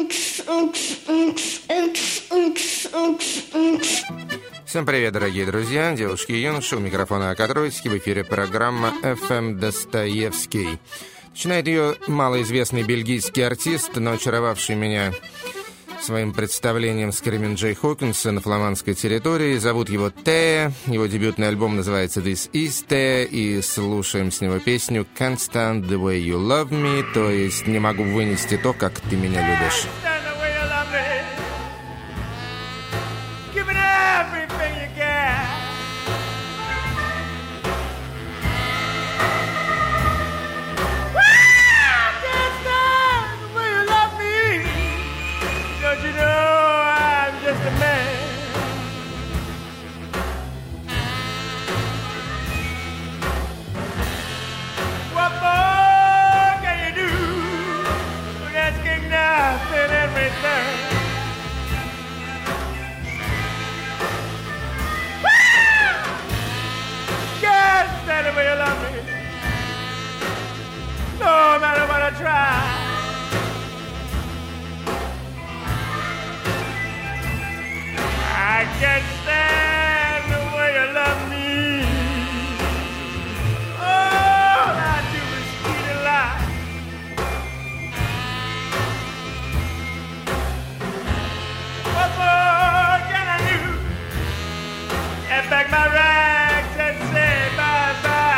Всем привет, дорогие друзья, девушки и юноши, у микрофона Акадроицкий, в эфире программа FM Достоевский. Начинает ее малоизвестный бельгийский артист, но очаровавший меня своим представлением Скримин Джей Хокинса на фламандской территории. Зовут его Тея, его дебютный альбом называется This Is Teya, и слушаем с него песню Can't Stand The Way You Love Me, то есть «Не могу вынести то, как ты меня любишь». No matter what I try, I can't stand the way you love me. All I do is eat a lie. What more can I do? And pack my rags and say bye-bye.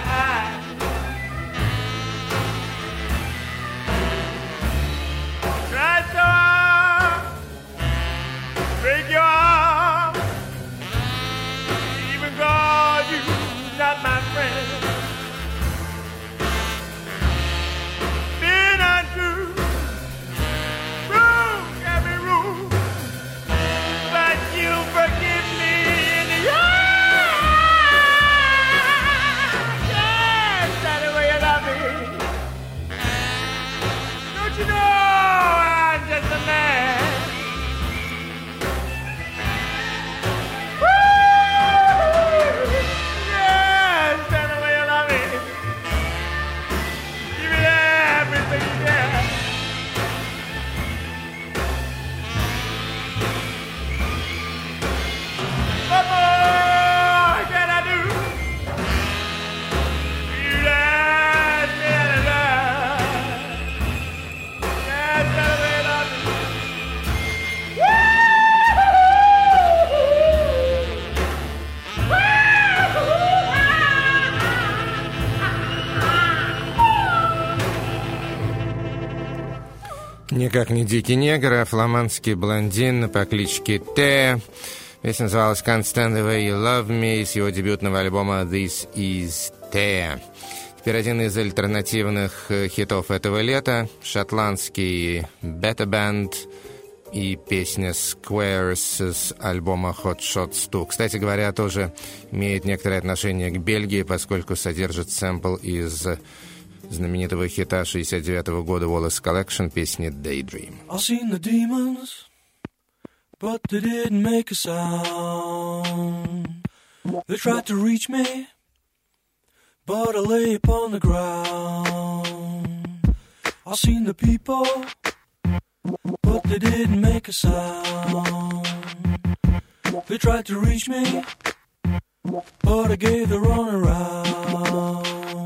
Break your arm, even God, you not my friend. Been untrue, broke every rule, but you forgive me in the end. Yes, that's the way you love me. Don't you know I'm just a man? Никак не дикий негр, а фламандский блондин по кличке Тея. Песня называлась Can't Stand The Way You Love Me с его дебютного альбома This Is Teya. Теперь один из альтернативных хитов этого лета. Шотландский Better Band и песня Squares с альбома Hot Shots 2. Кстати говоря, тоже имеет некоторое отношение к Бельгии, поскольку содержит сэмпл из знаменитого хита 69-го года Wallace Collection песни Daydream. I've seen the demons, but they didn't make a sound. They tried to reach me, but I lay upon the ground. I've seen the people, but they didn't make a sound. They tried to reach me, but I gave the runaround.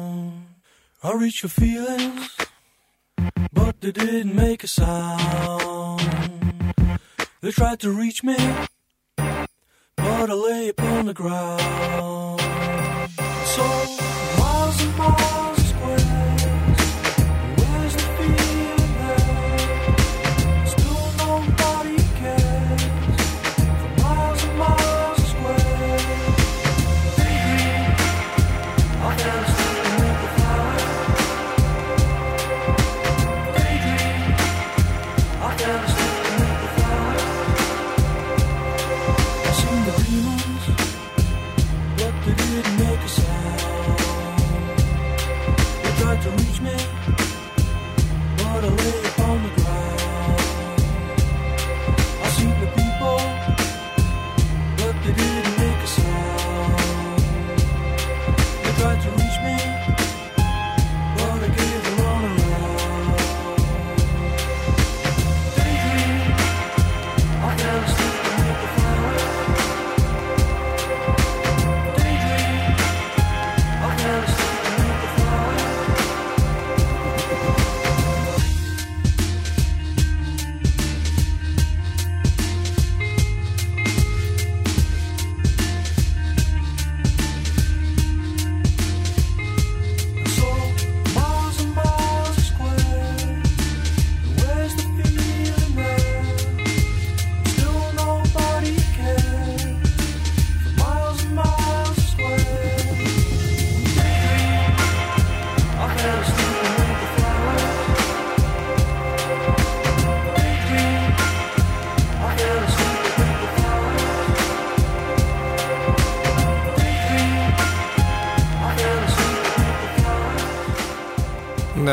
I reached for feelings, but they didn't make a sound. They tried to reach me, but I lay upon the ground. So miles and miles of squares, where's the feeling there? Still nobody cares. For miles and miles of squares, daydream, I can't sleep beneath the flowers. Daydream, I can't sleep beneath the flowers. I seen the demons, but they didn't make a sound.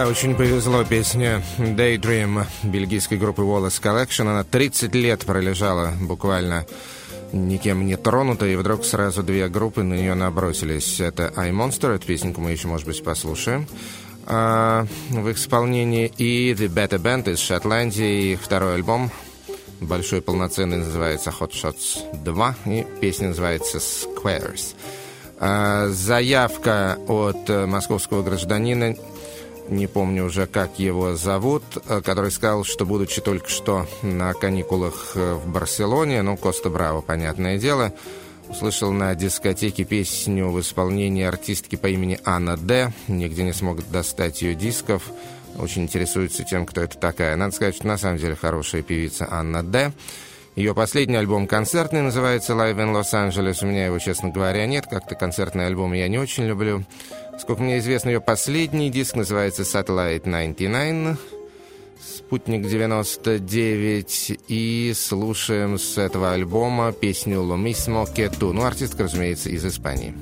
Да, очень повезло песне Daydream бельгийской группы Wallace Collection. Она 30 лет пролежала буквально никем не тронута, и вдруг сразу две группы на нее набросились. Это I Monster, эту песенку мы еще, может быть, послушаем в их исполнении, и The Better Band из Шотландии, их второй альбом, большой полноценный, называется Hot Shots 2, и песня называется Squares. Заявка от московского гражданина, не помню уже, как его зовут, который сказал, что, будучи только что на каникулах в Барселоне, Коста Браво, понятное дело, услышал на дискотеке песню в исполнении артистки по имени Анна Д. Нигде не смог достать ее дисков. Очень интересуется тем, кто это такая. Надо сказать, что на самом деле хорошая певица Анна Д. Ее последний альбом концертный, называется Live in Los Angeles. У меня его, честно говоря, нет. Как-то концертные альбомы я не очень люблю. Сколько мне известно, ее последний диск называется Satellite 99, Спутник 99. И слушаем с этого альбома песню Lo mismo que tú. Артистка, разумеется, из Испании.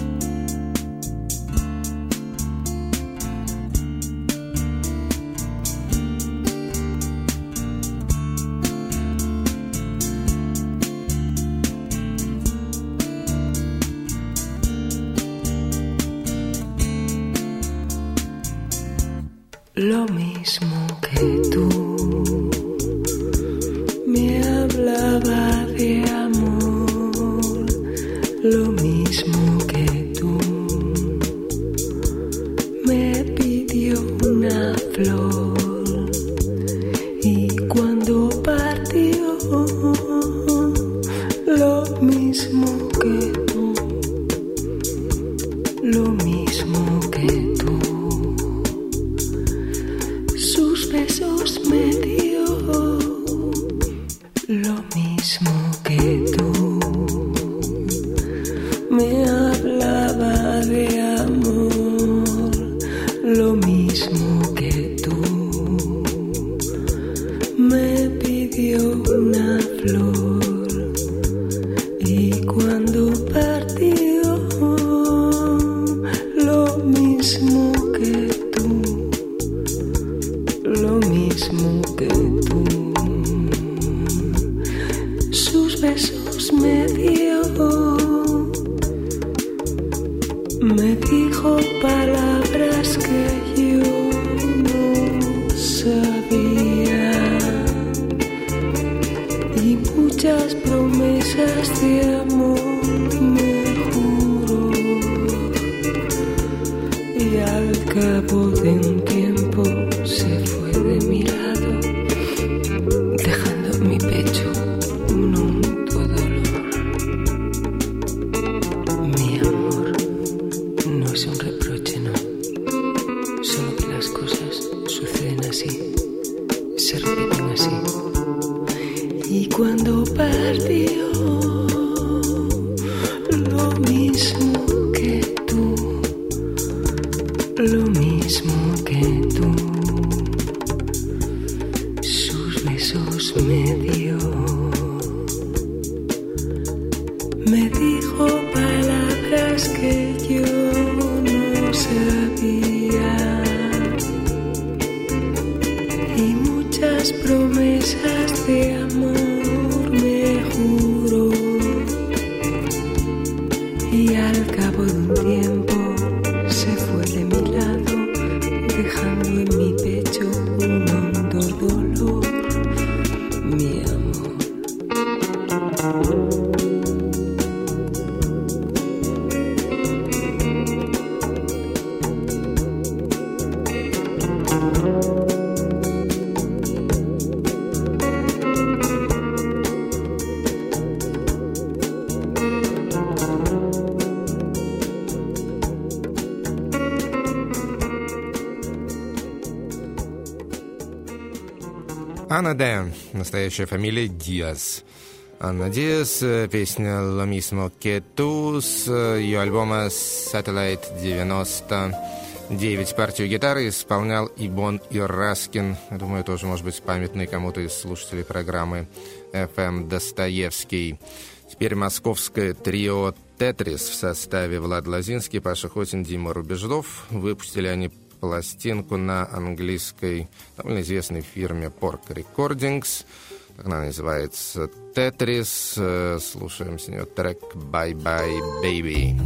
Lo mismo que tú, me hablaba de amor. Lo mismo que tú, me pidió una flor. Y cuando partió, lo mismo que tú, lo mismo que tú. Sus besos me dio, lo mismo que tú. Me hablaba de amor, lo mismo que tú. Me pidió una flor y cuando partió, lo mismo que tú. Lo mismo que tú. Sus besos me dio, me dijo palabras que yo no sabía y muchas promesas de amor me juró. Y al cabo de un tiempo se fue de mi lado, dejando en mi pecho un hondo dolor. Mi amor no es un reproche, no, solo que las cosas suceden así, se repiten así. Y cuando partió, lo mismo que tú, lo mismo que tú. Sus besos me dio, me dijo palabras que yo no sabía y muchas promesas de amor me juró. Y al cabo de un tiempo se fue de mi lado, dejando en mi pecho un hondo dolor. Mi amor. Анна Д. Настоящая фамилия Диас. Анна Диас, песня «Lo mismo que tú» с ее альбома Satellite 99. Партию гитары исполнял Ибон Ираскин. Я думаю, тоже может быть памятный кому-то из слушателей программы FM Достоевский. Теперь московское трио «Тетрис» в составе Влад Лозинский, Паша Хотин, Дима Рубеждов. Выпустили они пластинку на английской довольно известной фирме Pork Recordings. Так она называется «Tetris». Слушаем с нее трек «Bye Bye Baby».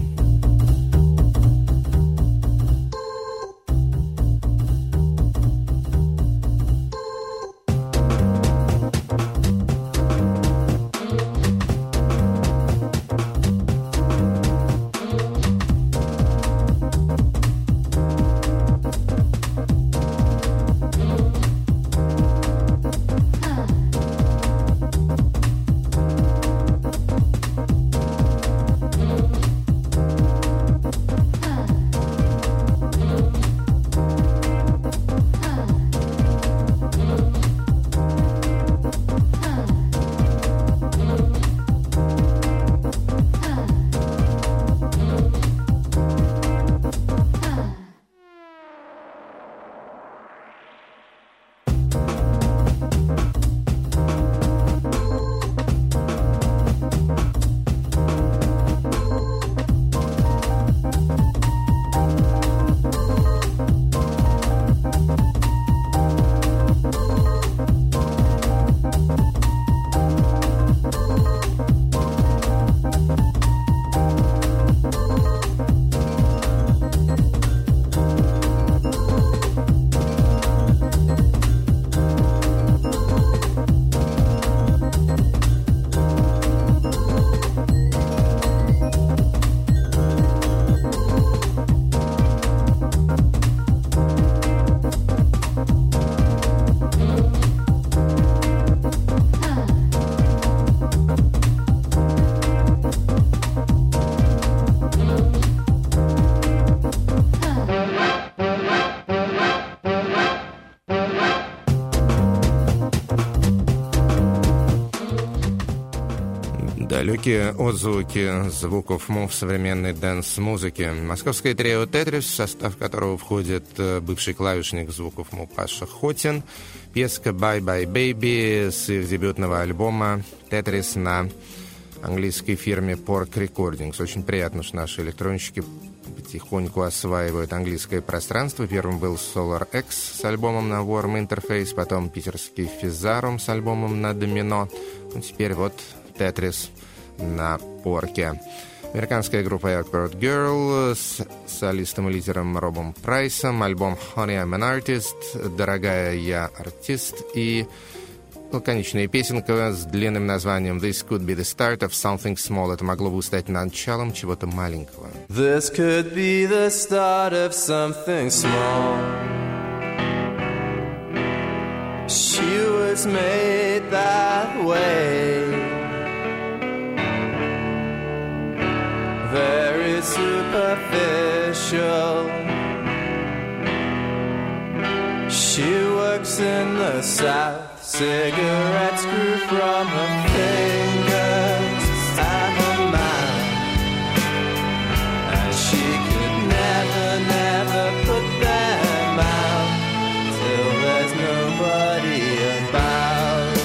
Далекие отзвуки звуков в современной дэнс-музыке. Московское трио «Тетрис», в состав которого входит бывший клавишник звуков Паша Хотин. Песка «Bye Bye Baby» с их дебютного альбома «Тетрис» на английской фирме Pork Recordings. Очень приятно, что наши электронщики потихоньку осваивают английское пространство. Первым был Solar X с альбомом на Warm Interface, потом питерский Физарум с альбомом на Домино. Теперь вот «Тетрис» на Порке. Американская группа Airport Girl с солистом и лидером Робом Прайсом. Альбом Honey, I'm an Artist, Дорогая, я артист. И лаконичная песенка с длинным названием This could be the start of something small. Это могло бы стать началом чего-то маленького. This could be the start of something small. She was made that way. Very superficial. She works in the South. Cigarettes grew from her fingers and her mouth, and she could never, never put them out till there's nobody about.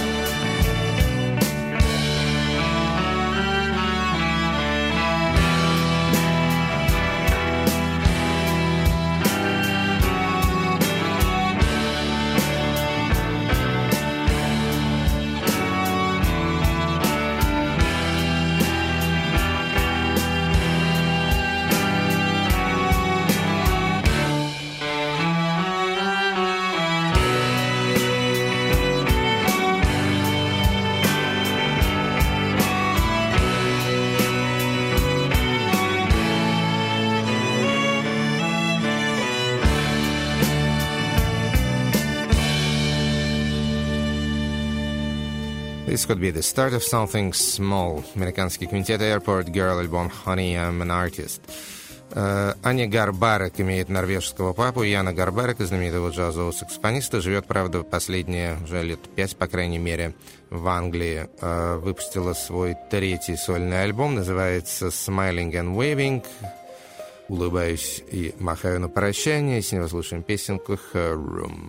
This could be the start of something small. Американский квинтет Airport Girl, альбом Honey, I'm an Artist. Аня Гарбарек имеет норвежского папу. Яна Гарбарек, знаменитого джазового саксофониста, живет, правда, последние уже лет 5, по крайней мере, в Англии. Выпустила свой 3-й сольный альбом, называется Smiling and Waving. Улыбаюсь и махаю на прощание. С него слушаем песенку Her Room.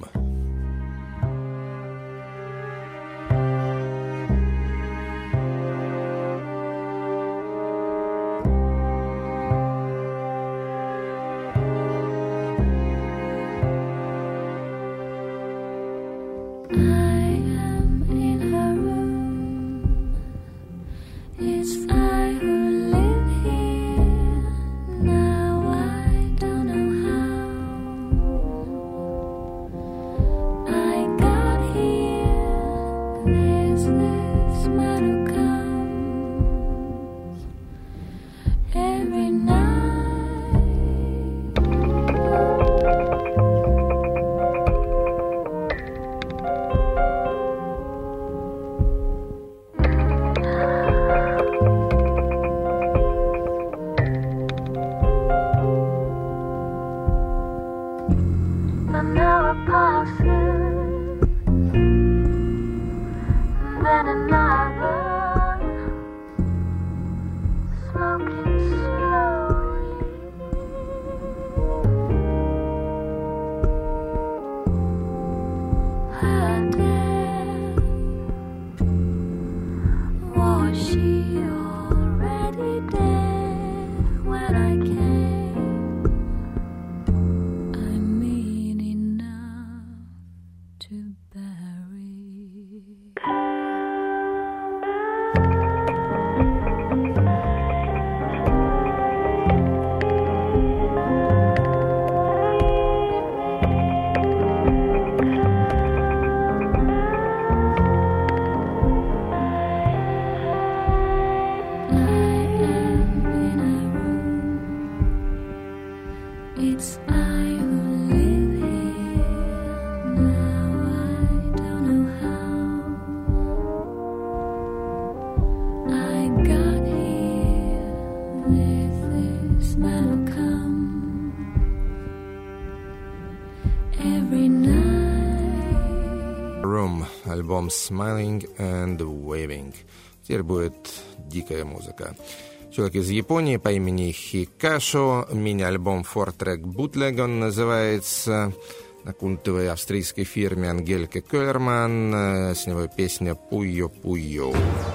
альбом «Smiling and Waving». Теперь будет дикая музыка. Человек из Японии по имени Хикашо, мини-альбом 4-track Bootleg он называется, на культовой австрийской фирме Ангелька Кёллерман, с него песня «Пуйо Пуйо».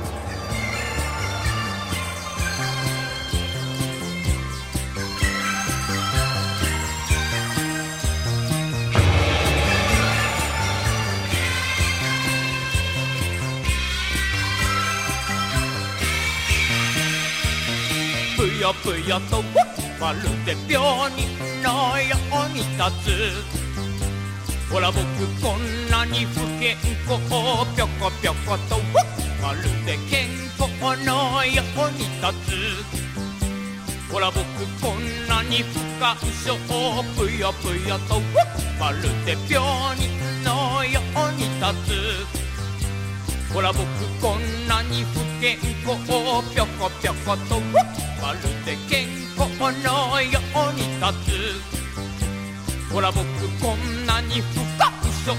ぷよぷよとまるで秒にのように立つほら僕こんなに不健康ぴょこぴょことまるで健康のように立つほら僕こんなに不干渉ぷよぷよとまるで病人のように立つほら僕こんなに不健康ぴょこぴょことまるで健康のように立つほら僕こんなに不干渉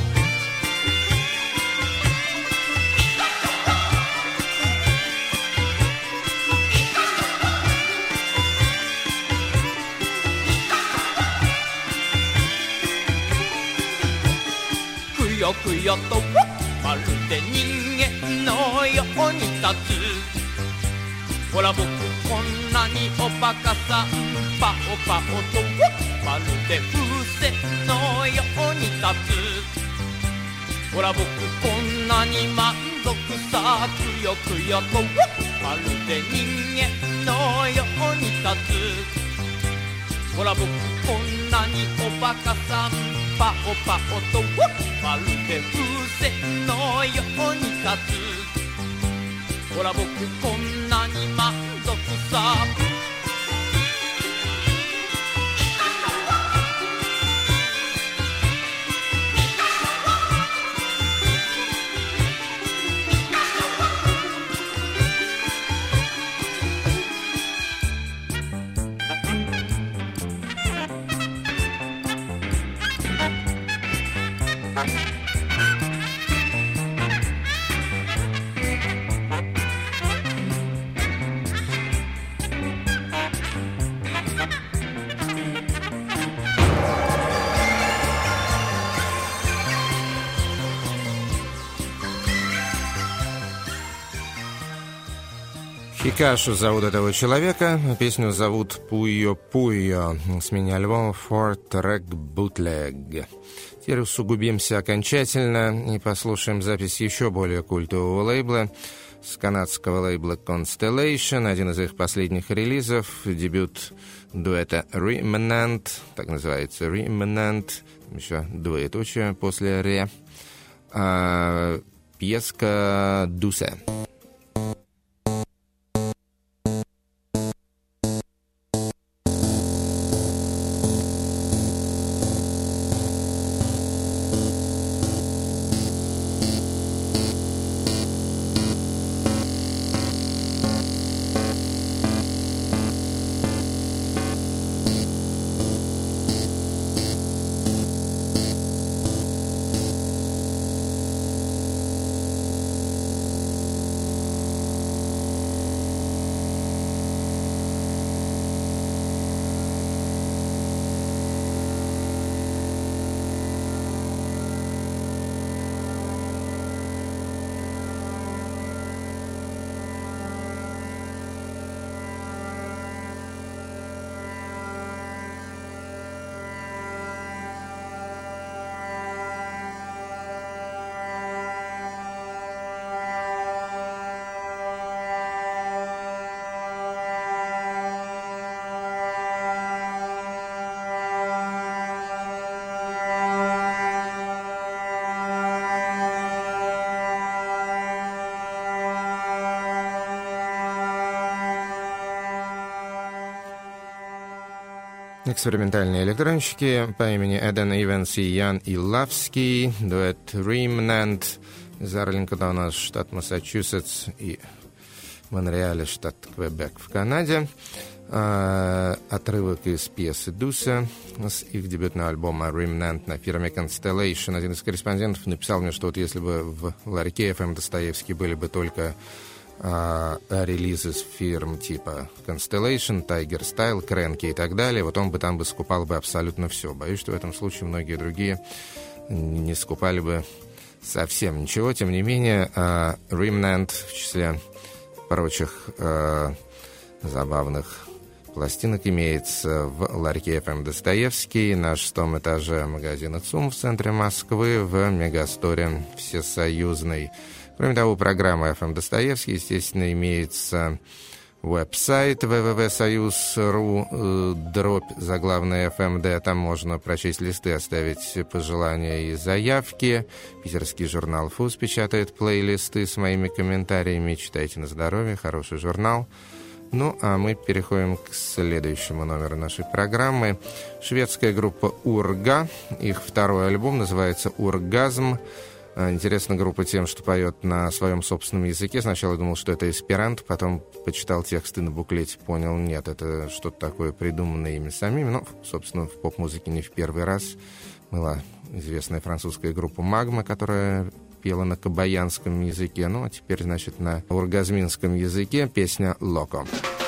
くよくよとまるで人間のように立つほら僕こんなにおバカさんパオパオとまるで風船のように立つほら僕こんなに満足さくよくよとまるで人間のように立つほら僕こんなにおバカさんパオパオとまるで風船のように立つほら僕こんなに満足さ Хикашу зовут этого человека, песню зовут «Пуйо Пуйо» с мини-альбома 4-track Bootleg. Теперь усугубимся окончательно и послушаем запись еще более культового лейбла, с канадского лейбла Constellation, один из их последних релизов, дебют дуэта Remnant, так называется Remnant, еще двоеточие после «ре», пьеска «Дусе». Экспериментальные электронщики по имени Эден Ивенс и Ян Илавский, дуэт Remnant из Арлингтона, штат Массачусетс, и Монреаля, штат Квебек в Канаде. Отрывок из пьесы Дуся с их дебютного альбома Remnant на фирме Constellation. Один из корреспондентов написал мне, что вот если бы в ларьке FM Достоевский были бы только релизы с фирм типа Constellation, Tiger Style, Кренки и так далее, вот он бы там скупал бы абсолютно все. Боюсь, что в этом случае многие другие не скупали бы совсем ничего. Тем не менее, Remnant в числе прочих забавных пластинок имеется в ларьке FM Достоевский на 6-м этаже магазина ЦУМ в центре Москвы в Мегасторе Всесоюзной. Кроме того, у программы FM Достоевский, естественно, имеется веб-сайт www.soyuz.ru /заглавная FMD. Там можно прочесть листы, оставить пожелания и заявки. Питерский журнал «Фуз» печатает плейлисты с моими комментариями. Читайте на здоровье, хороший журнал. Ну, а мы переходим к следующему номеру нашей программы. Шведская группа «Урга». Их второй альбом называется «Ургазм». Интересна группа тем, что поет на своем собственном языке. Сначала я думал, что это эсперанто, потом почитал тексты на буклете, понял, нет, это что-то такое придуманное ими самими. Но, собственно, в поп-музыке не в первый раз. Была известная французская группа «Магма», которая пела на кабаянском языке. Ну, а теперь, значит, на ургазминском языке песня «Локо».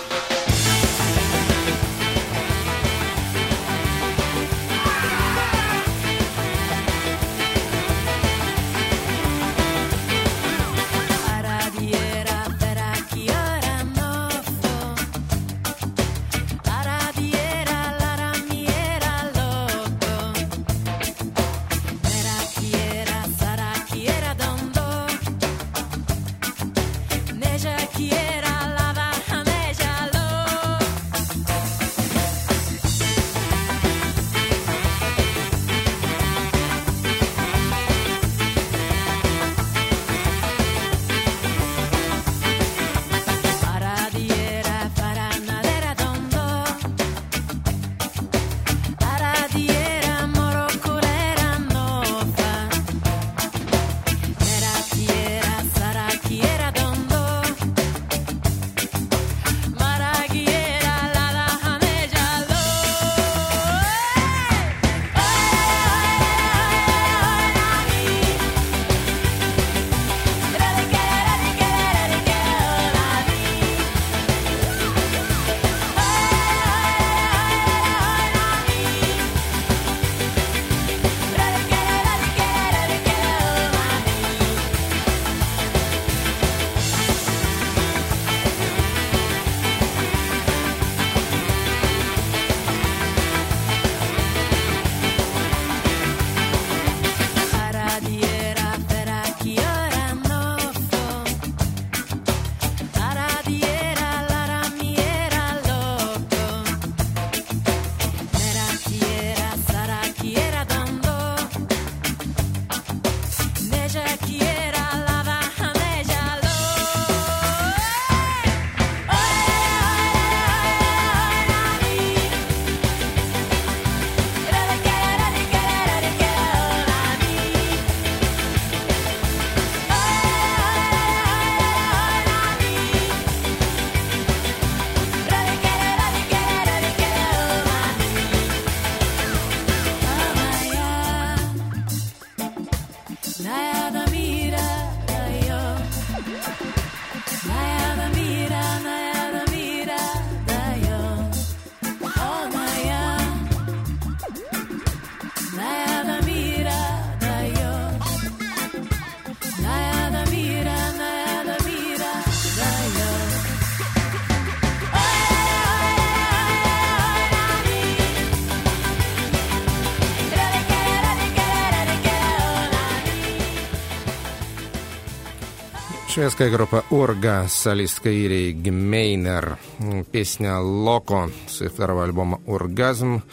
Шведская группа «Урга» с солисткой Ирией Гмейнер. Песня «Локо» с их второго альбома «Ургазм».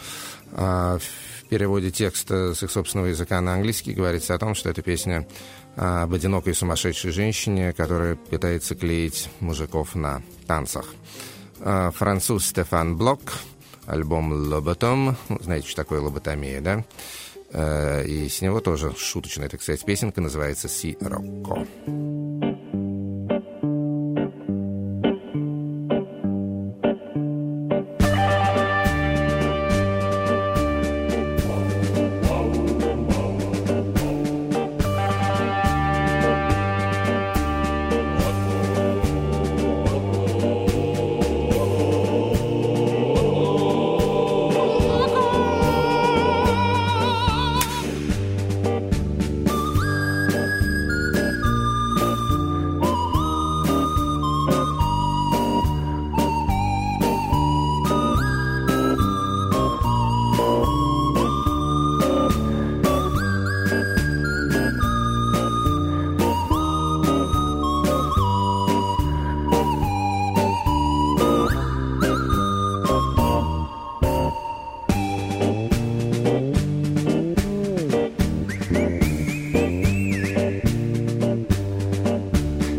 В переводе текста с их собственного языка на английский говорится о том, что это песня об одинокой сумасшедшей женщине, которая пытается клеить мужиков на танцах. Француз Стефан Блок, альбом «Лоботом». Знаете, что такое лоботомия, да? И с него тоже шуточная, так сказать, песенка, называется «Си Рокко».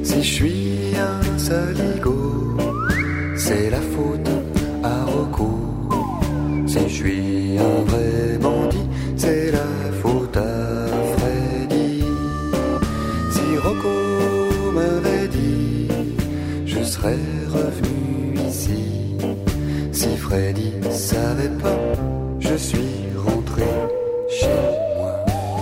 Si je suis un saligo, c'est la faute à Rocco. Si je suis un vrai bandit, c'est la faute à Freddy. Si Rocco m'avait dit, je serais revenu ici. Si Freddy savait pas, je suis rentré chez moi.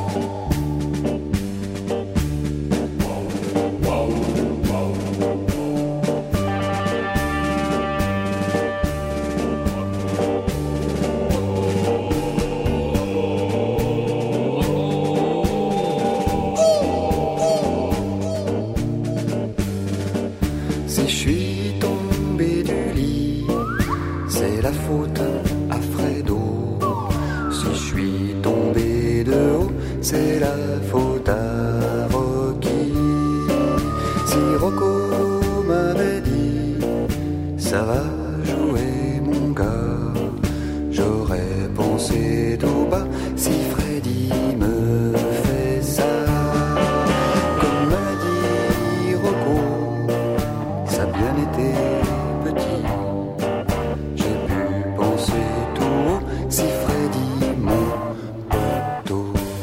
Si je suis tombé du lit, c'est la faute à Fredo. Si je suis tombé de haut, c'est la faute à Rocky. Si Rocco m'avait dit, ça va jouer mon gars, j'aurais pensé tout bas, si Freddy me fait ça. Comme m'a dit Rocco, ça a bien été petit. J'ai pu penser tout haut, si Freddy mon poteau.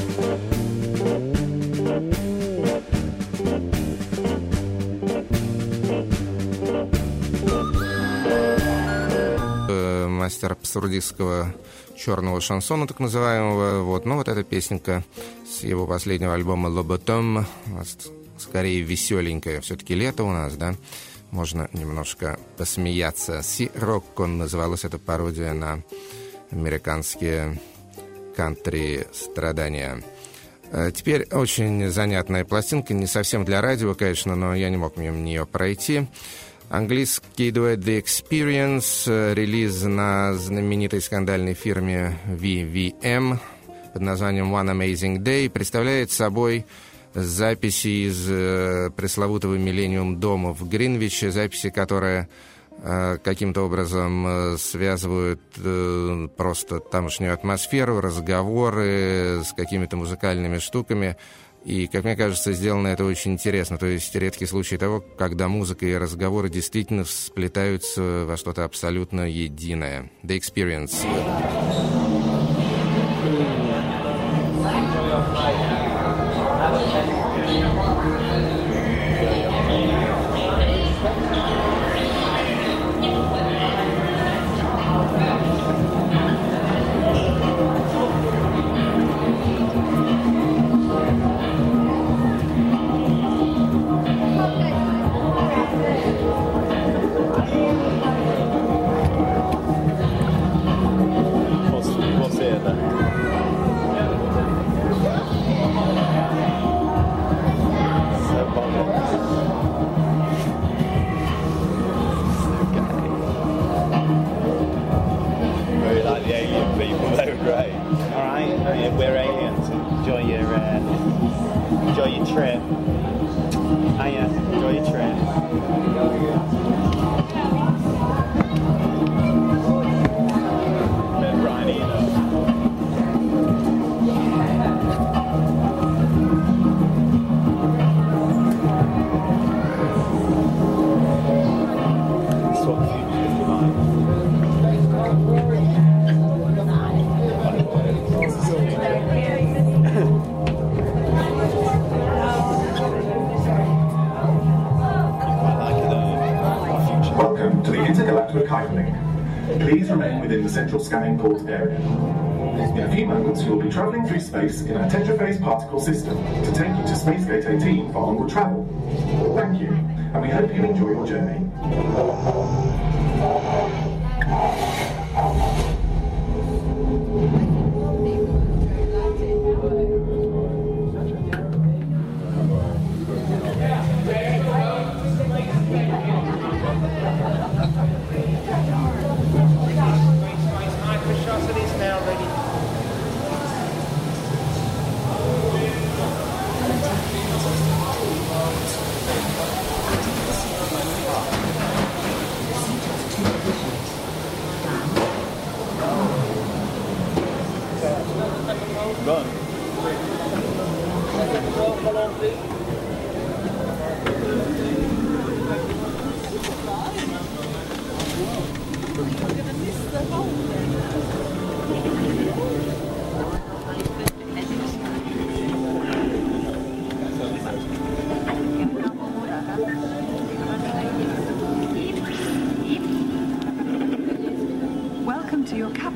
Мастер абсурдистского черного шансона, так называемого. Вот. Ну, вот эта песенка с его последнего альбома «Лоботом», скорее веселенькая. Все-таки лето у нас, да? Можно немножко посмеяться. «Си Рокко» называлась эта пародия на американские кантри-страдания. Теперь очень занятная пластинка, не совсем для радио, конечно, но я не мог мимо нее пройти. Английский дуэт The Experience, релиз на знаменитой скандальной фирме VVM под названием One Amazing Day, представляет собой записи из пресловутого Millennium дома в Гринвиче, записи, которые каким-то образом связывают просто тамошнюю атмосферу, разговоры с какими-то музыкальными штуками. И, как мне кажется, сделано это очень интересно. То есть редкий случай того, когда музыка и разговоры действительно сплетаются во что-то абсолютно единое. The Experience. Please remain within the central scanning port area. In a few moments, you will be travelling through space in our tetraphase particle system to take you to Spacegate 18 for onward travel. Thank you, and we hope you enjoy your journey.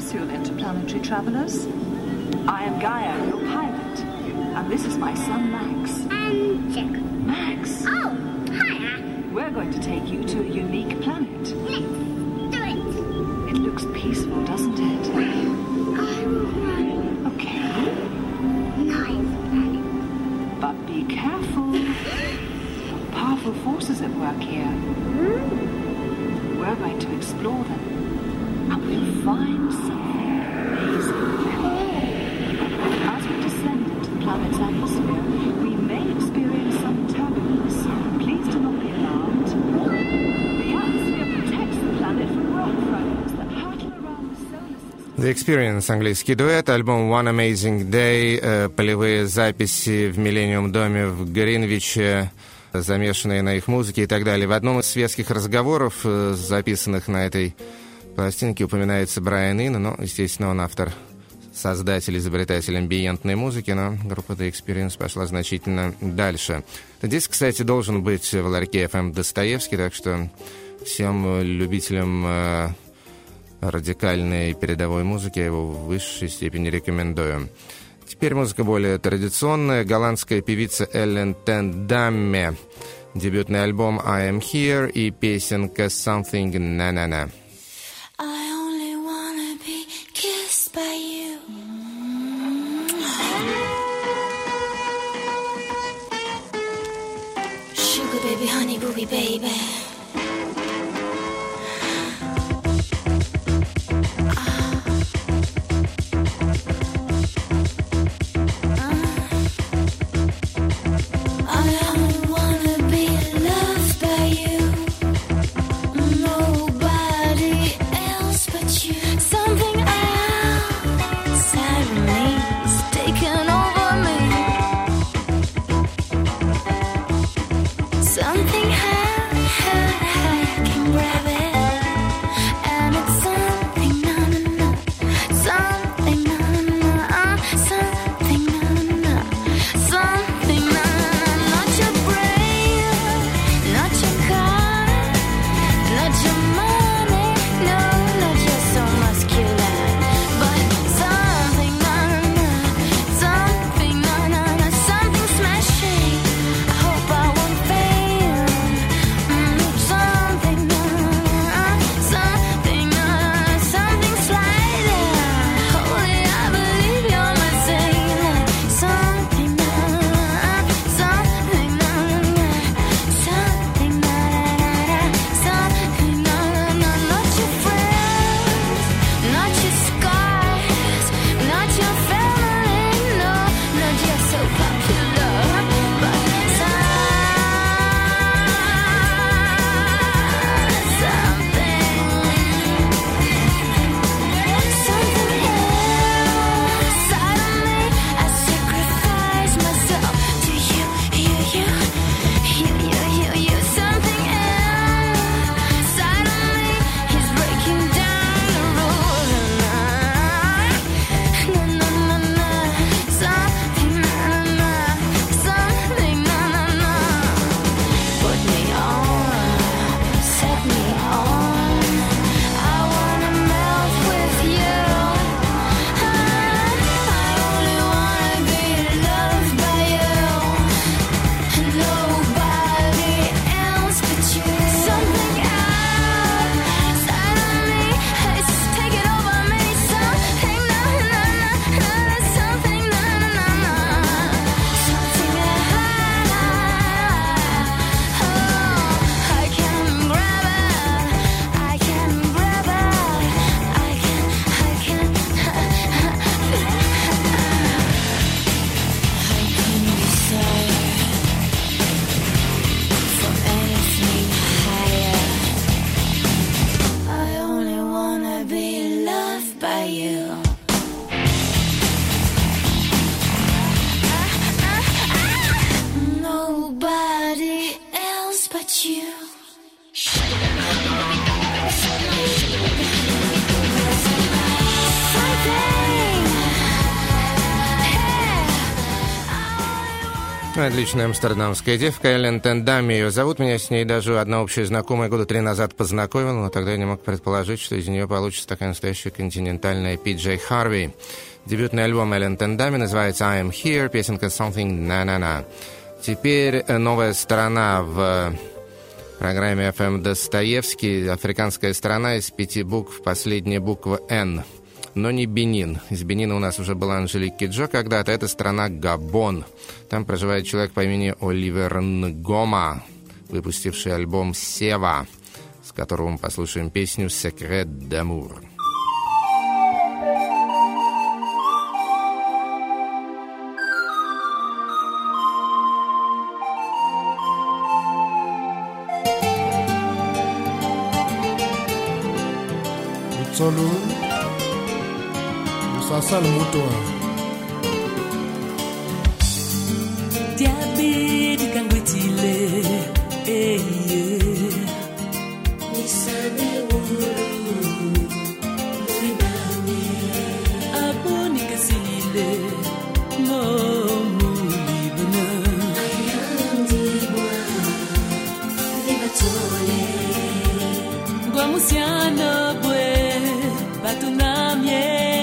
capsule, interplanetary travelers. I am Gaia, your pilot, and this is my son Max. And Jack. Max. Oh, hiya. We're going to take you to a unique planet. Let's do it. It looks peaceful, doesn't it? Okay. Nice. But be careful. Powerful forces at work here. We're going to explore them, and we'll find something amazing. As we descend into the planet's atmosphere, we may experience some turbulence. Please do not be alarmed. The atmosphere protects the planet from rock fragments that hurtle around the solar system. The Experience, английский дуэт, альбом One Amazing Day, полевые записи в Миллениум-доме в Гринвиче, замешанные на их музыке и так далее. В одном из светских разговоров, записанных на этой пластинке, упоминается Брайан Ин, но, естественно, он автор, создатель, изобретатель амбиентной музыки, но группа The Experience пошла значительно дальше. Здесь, кстати, должен быть в ларьке FM Достоевский, так что всем любителям радикальной передовой музыки я его в высшей степени рекомендую. Теперь музыка более традиционная. Голландская певица Эллен Тен Дамме. Дебютный альбом I Am Here и песенка Something Na-Na-Na. I only wanna be kissed by you. Sugar baby, honey booby baby. Отличная амстердамская девка Эллен Тендами ее зовут. Меня с ней даже одна общая знакомая года 3 назад познакомила, но тогда я не мог предположить, что из нее получится такая настоящая континентальная Пи-Джей Харви. Дебютный альбом Эллен Тендами называется «I am here», песенка «Something na-na-na». Теперь новая сторона в программе FM Достоевский. Африканская страна из 5 букв, последняя буква «Н». Но не Бенин. Из Бенина у нас уже была Анжелик Киджо когда-то. Это страна Габон. Там проживает человек по имени Оливер Нгома, выпустивший альбом «Сева», с которого мы послушаем песню «Секрет d'Amour». Solo Sasal Mutua Diabete kangwetile Nisane uru Murinami Aboni kasile Momu libana Ayandi mwa Libatole Guamusiana bwe Batunamye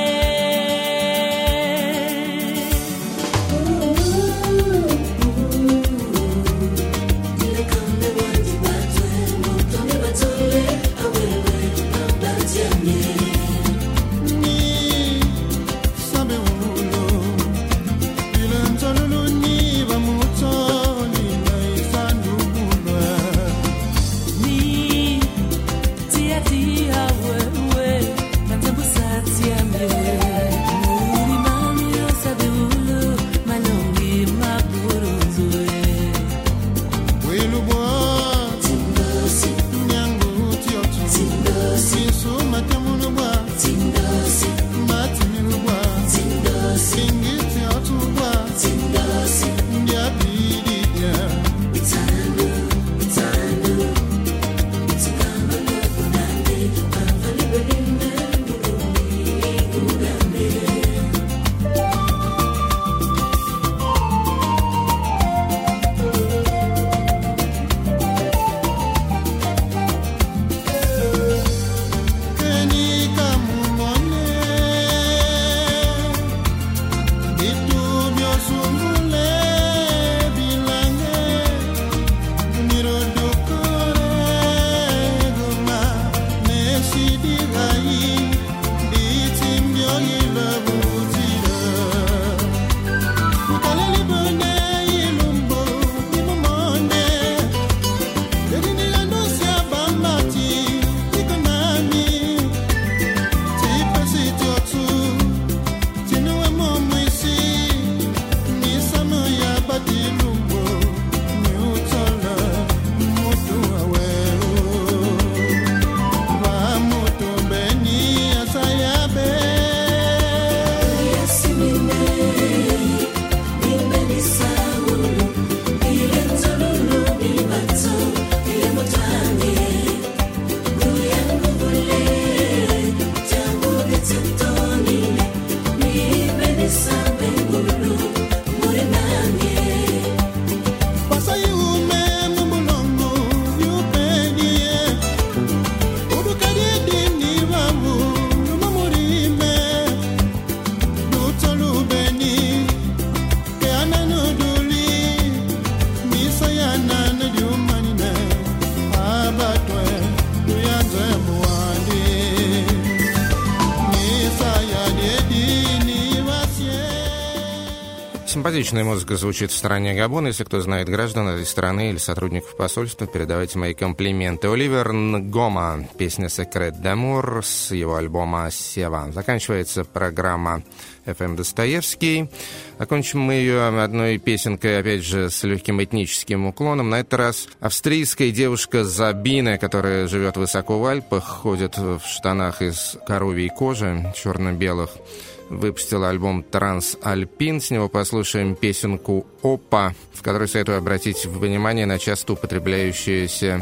Симпатичная музыка звучит в стране Габон. Если кто знает граждан этой страны или сотрудников посольства, передавайте мои комплименты. Оливер Нгома, песня «Секрет d'Amour» с его альбома «Сева». Заканчивается программа FM Достоевский. Окончим мы ее одной песенкой, опять же, с легким этническим уклоном. На этот раз австрийская девушка Забина, которая живет высоко в Альпах, ходит в штанах из коровьей кожи, черно-белых, выпустила альбом «Трансальпин». С него послушаем песенку «Опа», в которой советую обратить внимание на часто употребляющееся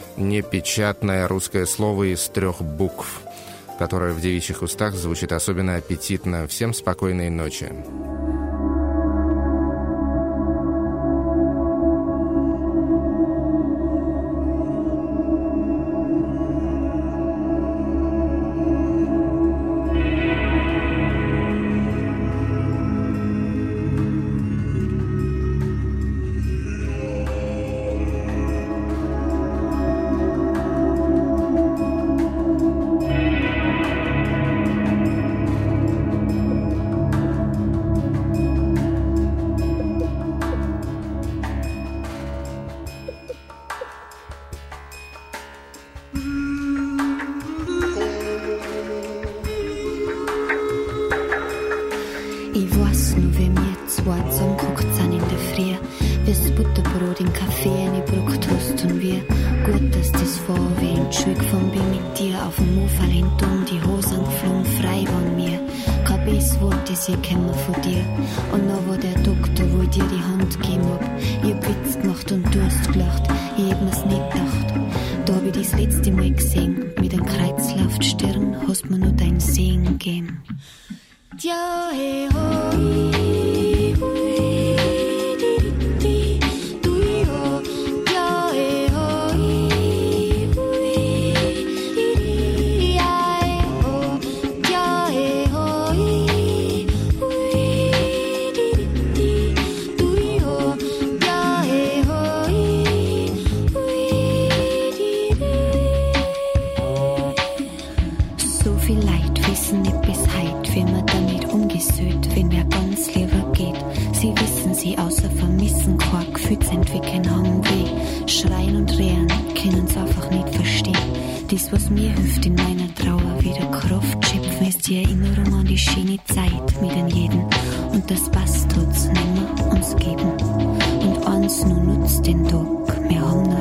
непечатное русское слово из 3 букв, которое в девичьих устах звучит особенно аппетитно. Всем спокойной ночи. gemacht hast und wie gut, dass das war, wie ich in die Schule gefahren bin mit dir, auf dem Mofa lehnt die Hosen geflogen, frei waren mir. Kein Biss wollte ich kommen von dir. Und dann war der Doktor, wo ich dir die Hand gegeben hab. Ich hab Witz gemacht und du hast gelacht, ich hab mir's nicht gedacht. Da hab ich das letzte Mal gesehen, mit einem Kreuzlauf die Stirn, hast mir nur dein Segen gegeben. Ja, hey, hoi. Außer vermissen, kein Gefühl zu entwickeln, haben weh. Schreien und rehren, können's einfach nicht verstehen. Das, was mir hilft, in meiner Trauer wieder Kraft schöpfen, ist die Erinnerung an die schöne Zeit mit den jeden. Und das passt trotz nimmer uns geben. Und eins nur nutzt den Tag, wir haben